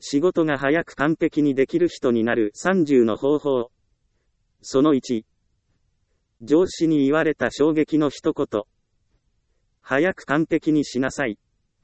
仕事が早く完璧にできる人になる30の方法。その1。上司に言われた衝撃の一言。早く完璧にしなさい。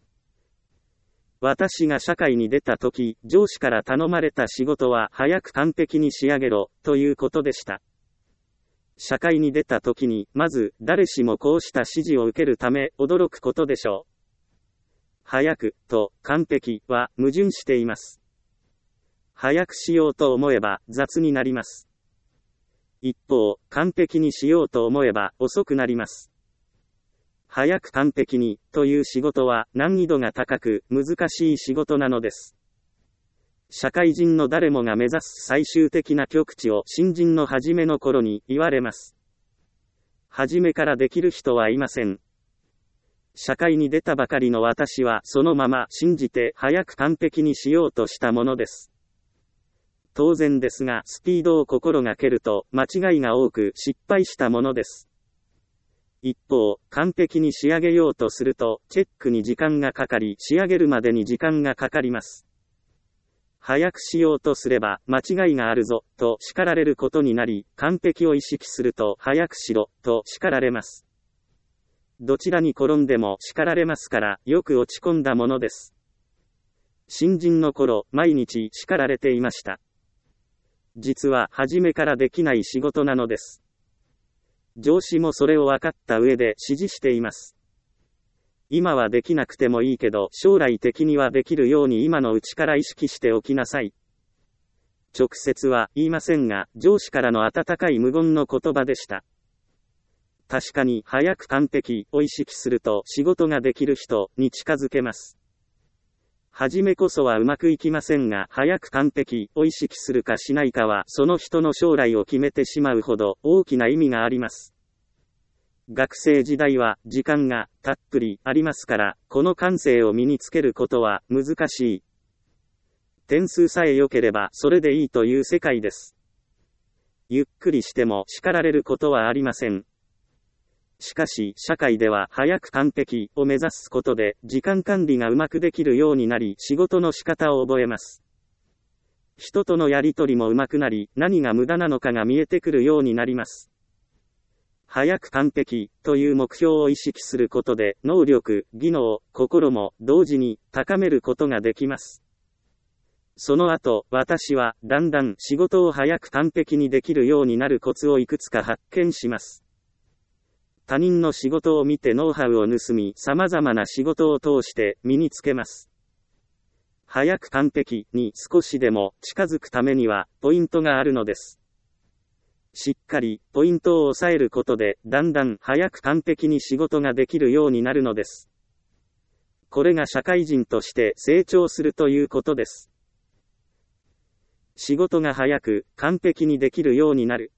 私が社会に出た時、上司から頼まれた仕事は早く完璧に仕上げろ、ということでした。社会に出た時に、まず、誰しもこうした指示を受けるため、驚くことでしょう。早く、と、完璧、は、矛盾しています。早くしようと思えば、雑になります。一方、完璧にしようと思えば、遅くなります。早く完璧に、という仕事は、難易度が高く、難しい仕事なのです。社会人の誰もが目指す最終的な極地を新人の初めの頃に言われます。初めからできる人はいません。社会に出たばかりの私はそのまま信じて早く完璧にしようとしたものです。当然ですが、スピードを心がけると間違いが多く失敗したものです。一方、完璧に仕上げようとすると、チェックに時間がかかり、仕上げるまでに時間がかかります。早くしようとすれば、間違いがあるぞ、と叱られることになり、完璧を意識すると、早くしろ、と叱られます。どちらに転んでも叱られますから、よく落ち込んだものです。新人の頃、毎日叱られていました。実は、初めからできない仕事なのです。上司もそれを分かった上で指示しています。今はできなくてもいいけど、将来的にはできるように今のうちから意識しておきなさい。直接は言いませんが、上司からの温かい無言の言葉でした。確かに、早く完璧を意識すると仕事ができる人に近づけます。初めこそはうまくいきませんが、早く完璧を意識するかしないかは、その人の将来を決めてしまうほど大きな意味があります。学生時代は時間がたっぷりありますから、この感性を身につけることは難しい。点数さえ良ければそれでいいという世界です。ゆっくりしても叱られることはありません。しかし、社会では早く完璧を目指すことで、時間管理がうまくできるようになり、仕事の仕方を覚えます。人とのやりとりもうまくなり、何が無駄なのかが見えてくるようになります。早く完璧という目標を意識することで、能力、技能、心も同時に高めることができます。その後、私はだんだん仕事を早く完璧にできるようになるコツをいくつか発見します。他人の仕事を見てノウハウを盗み、様々な仕事を通して身につけます。早く完璧に少しでも近づくためには、ポイントがあるのです。しっかりポイントを押さえることで、だんだん早く完璧に仕事ができるようになるのです。これが社会人として成長するということです。仕事が早く完璧にできるようになる。